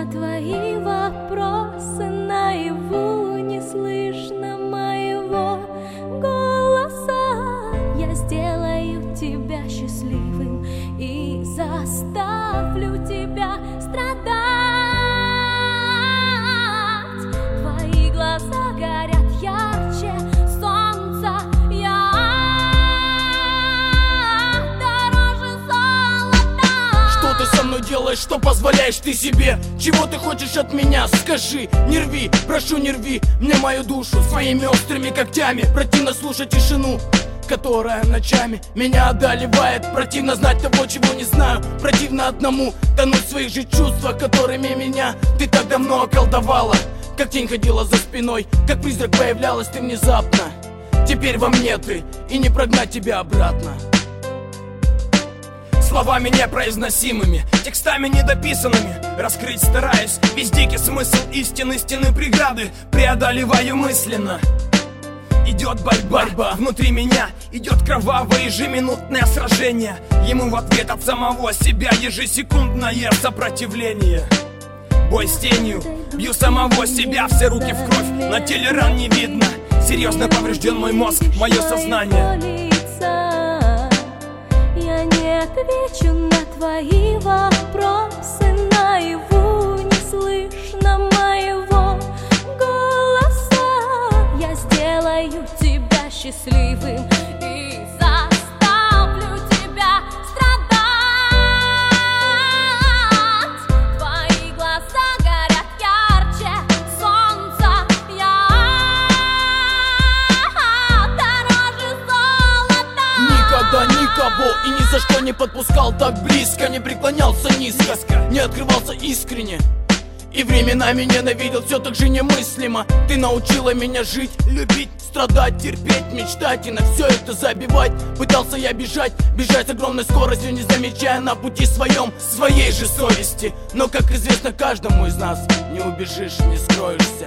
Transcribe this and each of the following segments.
твои вопросы наяву, не слышно моего голоса. Я сделаю тебя счастливым и заставлю тебя страдать. Твои глаза горят ярче солнца, я дороже золота. Что ты со мной делаешь, что позволяешь ты себе? Чего ты хочешь от меня? Скажи, не рви, прошу, не рви мне мою душу своими острыми когтями. Противно слушать тишину, которая ночами меня одолевает. Противно знать того, чего не знаю. Противно одному тонуть в своих же чувствах, которыми меня ты так давно околдовала. Как тень ходила за спиной, как призрак появлялась ты внезапно. Теперь во мне ты, и не прогнать тебя обратно. Словами непроизносимыми, текстами недописанными раскрыть стараюсь весь дикий смысл истины, стены преграды преодолеваю мысленно. Идет борьба внутри меня, идет кровавое ежеминутное сражение. Ему в ответ от самого себя ежесекундное сопротивление. Бой с тенью, бью самого себя, все руки в кровь, на теле ран не видно. Серьезно поврежден мой мозг, мое сознание. Я не отвечу на твои вопросы наяву, не слышно моего голоса. Я сделаю тебя счастливым и заставлю тебя страдать. Твои глаза горят ярче солнца, я дороже золота. Никогда никого и ни за что не подпускал так близко, не преклонялся низко, не открывался искренне. И временами ненавидел все так же немыслимо. Ты научила меня жить, любить, страдать, терпеть, мечтать и на все это забивать. Пытался я бежать с огромной скоростью, не замечая на пути своем своей же совести. Но, как известно каждому из нас, не убежишь, не скроешься.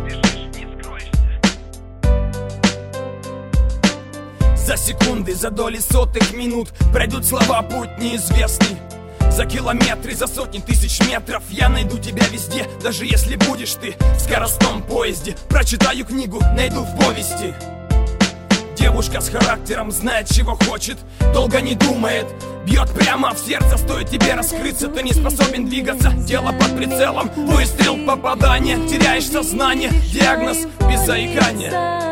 За секунды, за доли сотых минут пройдут слова путь неизвестный. За километры, за сотни тысяч метров я найду тебя везде, даже если будешь ты в скоростном поезде. Прочитаю книгу, найду в повести. Девушка с характером знает, чего хочет, долго не думает, бьет прямо в сердце. Стоит тебе раскрыться, ты не способен двигаться. Тело под прицелом, выстрел, попадание, теряешь сознание, диагноз без заикания.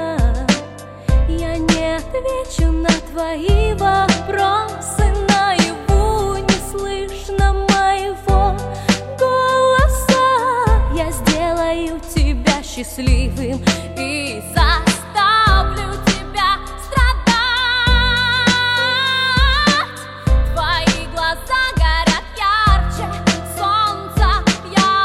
Я не отвечу на твои вопросы наяву, не слышно моего голоса. Я сделаю тебя счастливым и заставлю тебя страдать. Твои глаза горят ярче солнца, я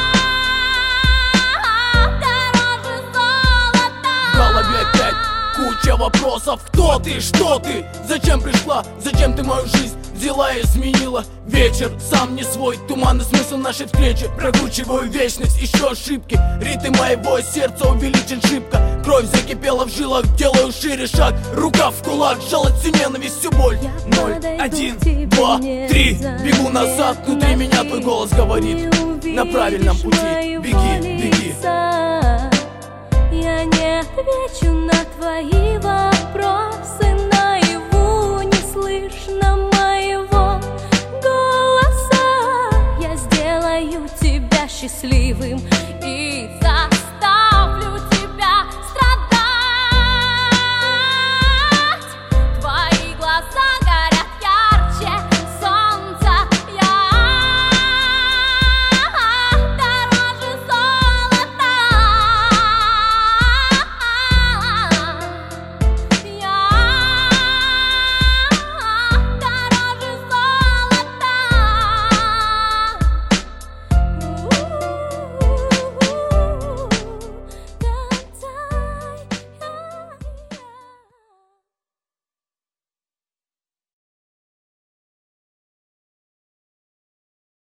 дороже золота. В голове опять куча вопросов. Кто ты, что ты, зачем пришла, зачем ты мою жизнь взяла и изменила? Вечер сам не свой, туманный смысл нашей встречи. Прокручиваю вечность, ищу ошибки. Ритм моего сердца увеличен шибко. Кровь закипела в жилах, делаю шире шаг. Рука в кулак, сжалась всю ненависть, всю боль. 0, 1, 2, 3. Бегу назад, внутри меня твой голос говорит: на правильном пути, беги, беги. Я не отвечу на твои вопросы